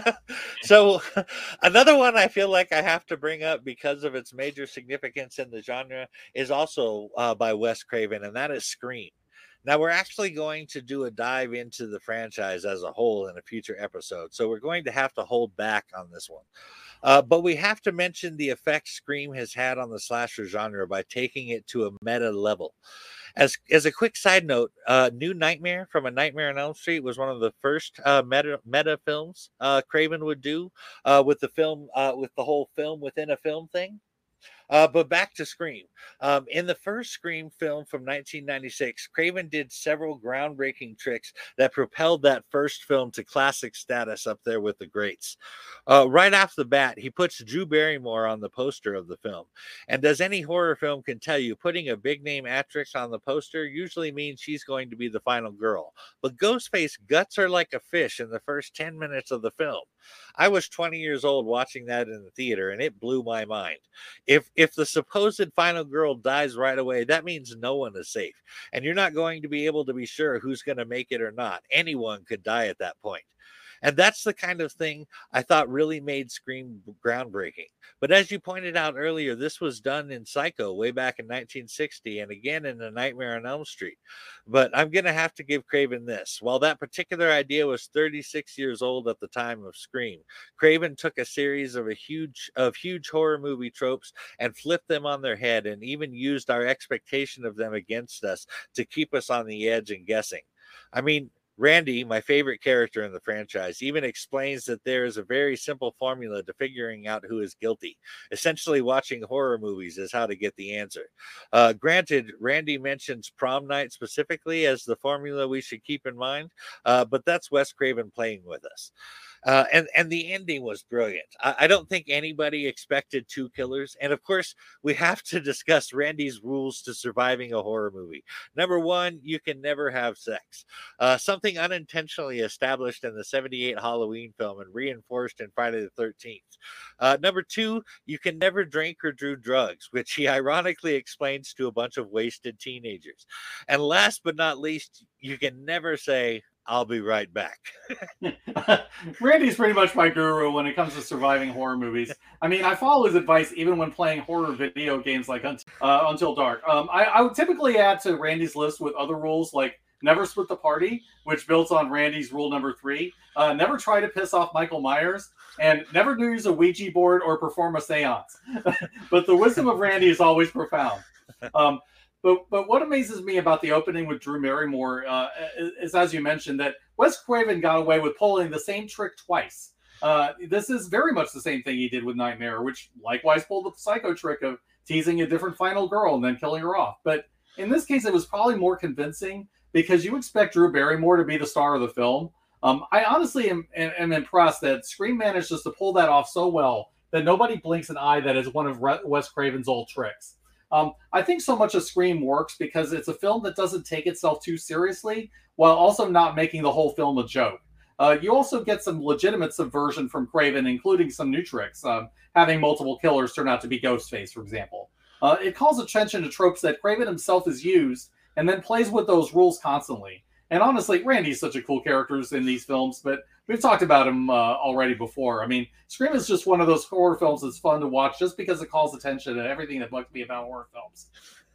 So another one I feel like I have to bring up because of its major significance in the genre is also by Wes Craven, and that is Scream. Now, we're actually going to do a dive into the franchise as a whole in a future episode, so we're going to have to hold back on this one. But we have to mention the effect Scream has had on the slasher genre by taking it to a meta level. As a quick side note, New Nightmare from A Nightmare on Elm Street was one of the first meta films Craven would do with the film with the whole film within a film thing. But back to Scream. In the first Scream film from 1996, Craven did several groundbreaking tricks that propelled that first film to classic status up there with the greats. Right off the bat, he puts Drew Barrymore on the poster of the film. And as any horror film can tell you, putting a big name actress on the poster usually means she's going to be the final girl. But Ghostface guts her like a fish in the first 10 minutes of the film. I was 20 years old watching that in the theater, and it blew my mind. If the supposed final girl dies right away, that means no one is safe. And you're not going to be able to be sure who's going to make it or not. Anyone could die at that point. And that's the kind of thing I thought really made Scream groundbreaking. But as you pointed out earlier, this was done in Psycho way back in 1960 and again in A Nightmare on Elm Street. But I'm going to have to give Craven this. While that particular idea was 36 years old at the time of Scream, Craven took a series of huge horror movie tropes and flipped them on their head and even used our expectation of them against us to keep us on the edge and guessing. I mean, Randy, my favorite character in the franchise, even explains that there is a very simple formula to figuring out who is guilty. Essentially, watching horror movies is how to get the answer. Granted, Randy mentions prom night specifically as the formula we should keep in mind, but that's Wes Craven playing with us. And the ending was brilliant. I don't think anybody expected two killers. And of course, we have to discuss Randy's rules to surviving a horror movie. Number one, you can never have sex. Something unintentionally established in the '78 Halloween film and reinforced in Friday the 13th. Number two, you can never drink or do drugs, which he ironically explains to a bunch of wasted teenagers. And last but not least, you can never say, I'll be right back. Randy's pretty much my guru when it comes to surviving horror movies. I mean, I follow his advice even when playing horror video games like Until Dark. I would typically add to Randy's list with other rules like never split the party, which builds on Randy's rule number 3. Never try to piss off Michael Myers, and never use a Ouija board or perform a seance. But the wisdom of Randy is always profound. But what amazes me about the opening with Drew Barrymore is, as you mentioned, that Wes Craven got away with pulling the same trick twice. This is very much the same thing he did with Nightmare, which likewise pulled the Psycho trick of teasing a different final girl and then killing her off. But in this case, it was probably more convincing because you expect Drew Barrymore to be the star of the film. I honestly am impressed that Scream managed just to pull that off so well that nobody blinks an eye that is one of Wes Craven's old tricks. I think so much of Scream works because it's a film that doesn't take itself too seriously while also not making the whole film a joke. You also get some legitimate subversion from Craven, including some new tricks, having multiple killers turn out to be Ghostface, for example. It calls attention to tropes that Craven himself has used and then plays with those rules constantly. And honestly, Randy's such a cool character in these films, but we've talked about him already before. I mean, Scream is just one of those horror films that's fun to watch just because it calls attention to everything that bugs me about horror films.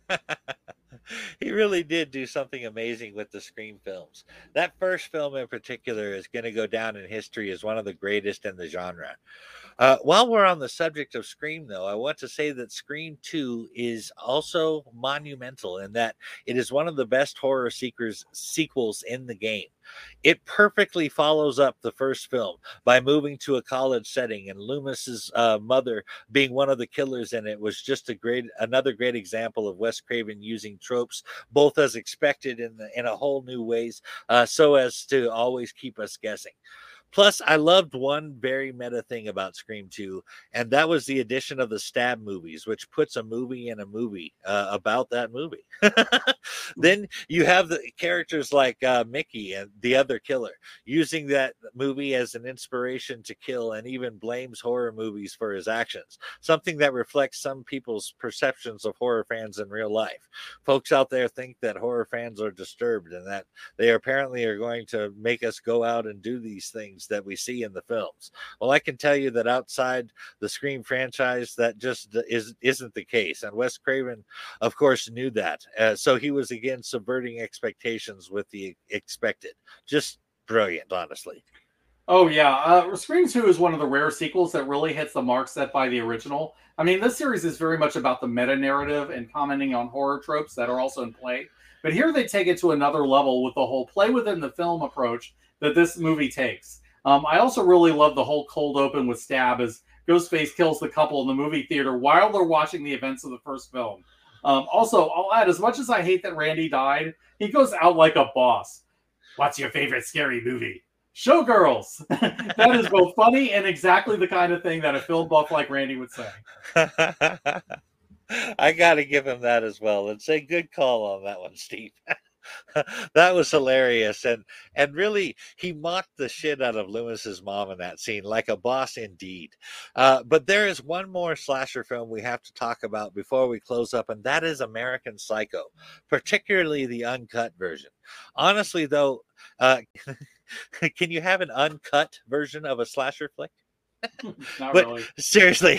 He really did do something amazing with the Scream films. That first film in particular is going to go down in history as one of the greatest in the genre. While we're on the subject of Scream, though, I want to say that Scream 2 is also monumental in that it is one of the best horror sequels in the game. It perfectly follows up the first film by moving to a college setting, and Loomis's mother being one of the killers in it was just another great example of Wes Craven using tropes both as expected in a whole new ways, so as to always keep us guessing. Plus, I loved one very meta thing about Scream 2, and that was the addition of the stab movies, which puts a movie in a movie about that movie. Then you have the characters like Mickey and the other killer using that movie as an inspiration to kill and even blames horror movies for his actions, something that reflects some people's perceptions of horror fans in real life. Folks out there think that horror fans are disturbed and that they apparently are going to make us go out and do these things that we see in the films. Well, I can tell you that outside the Scream franchise, that just isn't the case. And Wes Craven, of course, knew that. So he was again subverting expectations with the expected. Just brilliant, honestly. Oh, yeah. Scream 2 is one of the rare sequels that really hits the mark set by the original. I mean, this series is very much about the meta-narrative and commenting on horror tropes that are also in play. But here they take it to another level with the whole play within the film approach that this movie takes. I also really love the whole cold open with Stab as Ghostface kills the couple in the movie theater while they're watching the events of the first film. Also, I'll add, as much as I hate that Randy died, he goes out like a boss. What's your favorite scary movie? Showgirls! That is both funny and exactly the kind of thing that a film buff like Randy would say. I got to give him that as well and say good call on that one, Steve. That was hilarious, and really he mocked the shit out of Loomis's mom in that scene like a boss indeed. But there is one more slasher film we have to talk about before we close up, and that is American Psycho, particularly the uncut version. Honestly, though, can you have an uncut version of a slasher flick? Not But really. seriously,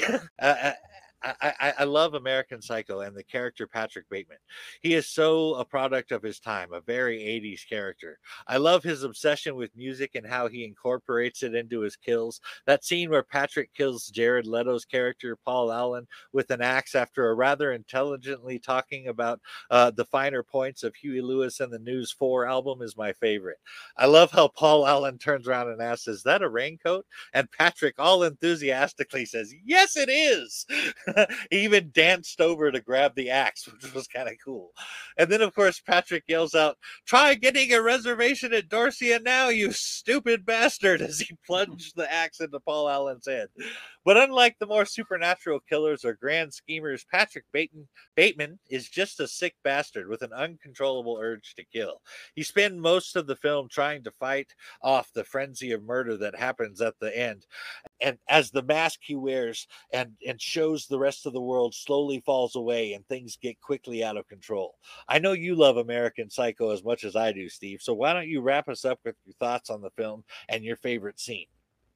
I love American Psycho and the character Patrick Bateman. He is so a product of his time, a very 80s character. I love his obsession with music and how he incorporates it into his kills. That scene where Patrick kills Jared Leto's character, Paul Allen, with an axe after a rather intelligently talking about the finer points of Huey Lewis and the News 4 album is my favorite. I love how Paul Allen turns around and asks, "Is that a raincoat?" And Patrick all enthusiastically says, "Yes, it is." He even danced over to grab the axe, which was kind of cool. And then, of course, Patrick yells out, "Try getting a reservation at Dorsia now, you stupid bastard," as he plunged the axe into Paul Allen's head. But unlike the more supernatural killers or grand schemers, Patrick Bateman is just a sick bastard with an uncontrollable urge to kill. He spends most of the film trying to fight off the frenzy of murder that happens at the end. And as the mask he wears and shows the rest of the world slowly falls away and things get quickly out of control. I know you love American Psycho as much as I do, Steve. So why don't you wrap us up with your thoughts on the film and your favorite scene?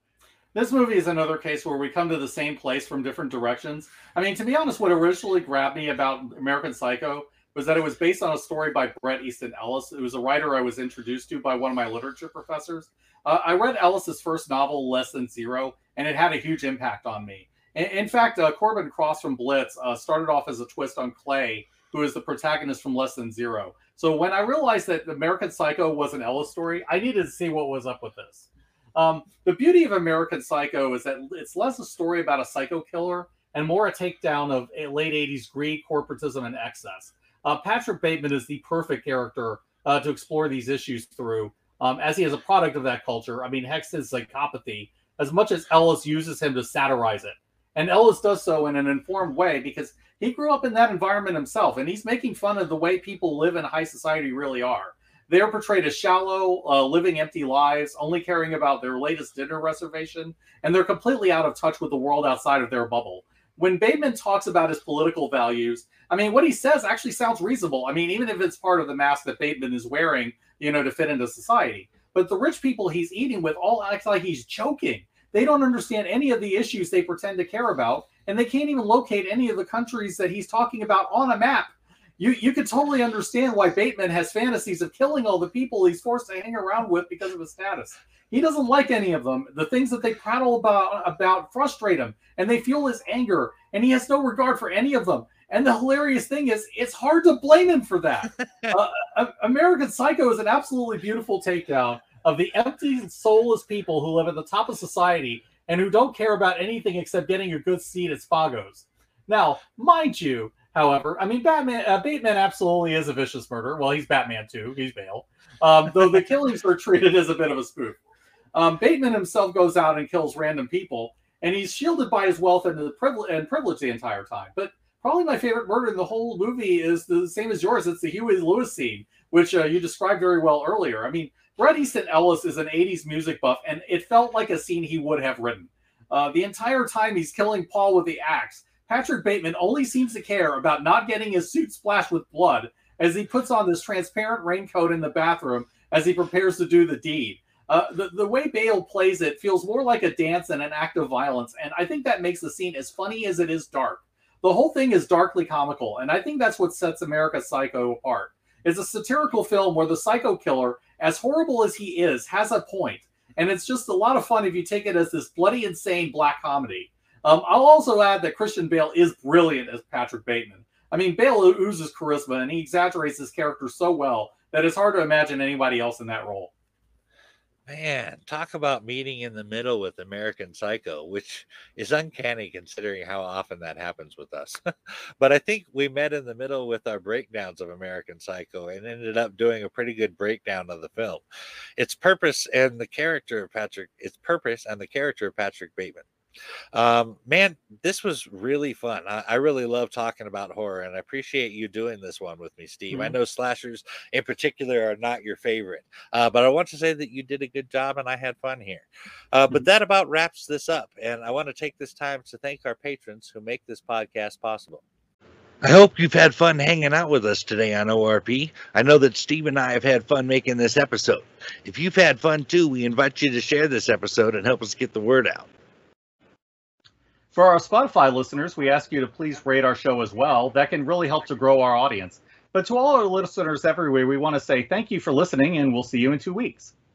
This movie is another case where we come to the same place from different directions. I mean, to be honest, what originally grabbed me about American Psycho was that it was based on a story by Bret Easton Ellis. It was a writer I was introduced to by one of my literature professors. I read Ellis's first novel, Less Than Zero, and it had a huge impact on me. In fact, Corbin Cross from Blitz started off as a twist on Clay, who is the protagonist from Less Than Zero. So when I realized that American Psycho was an Ellis story, I needed to see what was up with this. The beauty of American Psycho is that it's less a story about a psycho killer and more a takedown of late 80s greed, corporatism, and excess. Patrick Bateman is the perfect character to explore these issues through, as he is a product of that culture. I mean, Hexton's psychopathy, as much as Ellis uses him to satirize it. And Ellis does so in an informed way because he grew up in that environment himself, and he's making fun of the way people live in high society really are. They are portrayed as shallow, living empty lives, only caring about their latest dinner reservation, and they're completely out of touch with the world outside of their bubble. When Bateman talks about his political values, I mean, what he says actually sounds reasonable. I mean, even if it's part of the mask that Bateman is wearing, to fit into society. But the rich people he's eating with all act like he's joking. They don't understand any of the issues they pretend to care about, and they can't even locate any of the countries that he's talking about on a map. You could totally understand why Bateman has fantasies of killing all the people he's forced to hang around with because of his status. He doesn't like any of them. The things that they prattle about frustrate him, and they fuel his anger, and he has no regard for any of them. And the hilarious thing is, it's hard to blame him for that. American Psycho is an absolutely beautiful takedown of the empty and soulless people who live at the top of society and who don't care about anything except getting a good seat at Spago's. Now, mind you, however, I mean, Bateman absolutely is a vicious murderer. Well, he's Batman too. He's Bale. Though the killings are treated as a bit of a spoof. Bateman himself goes out and kills random people, and he's shielded by his wealth and privilege the entire time. But probably my favorite murder in the whole movie is the same as yours. It's the Huey Lewis scene, which you described very well earlier. I mean, Bret Easton Ellis is an 80s music buff, and it felt like a scene he would have written. The entire time he's killing Paul with the axe, Patrick Bateman only seems to care about not getting his suit splashed with blood as he puts on this transparent raincoat in the bathroom as he prepares to do the deed. The way Bale plays it feels more like a dance than an act of violence, and I think that makes the scene as funny as it is dark. The whole thing is darkly comical, and I think that's what sets American Psycho apart. It's a satirical film where the psycho killer, as horrible as he is, has a point, and it's just a lot of fun if you take it as this bloody, insane black comedy. I'll also add that Christian Bale is brilliant as Patrick Bateman. I mean, Bale oozes charisma, and he exaggerates his character so well that it's hard to imagine anybody else in that role. Man, talk about meeting in the middle with American Psycho, which is uncanny considering how often that happens with us. But I think we met in the middle with our breakdowns of American Psycho and ended up doing a pretty good breakdown of the film. Its purpose and the character of Patrick Bateman. Man, this was really fun. I really love talking about horror, and I appreciate you doing this one with me, Steve. Mm-hmm. I know slashers in particular are not your favorite, but I want to say that you did a good job and I had fun here. But that about wraps this up, and I want to take this time to thank our patrons who make this podcast possible. I hope you've had fun hanging out with us today on ORP. I know that Steve and I have had fun making this episode. If you've had fun too, we invite you to share this episode and help us get the word out. For our Spotify listeners, we ask you to please rate our show as well. That can really help to grow our audience. But to all our listeners everywhere, we want to say thank you for listening, and we'll see you in 2 weeks.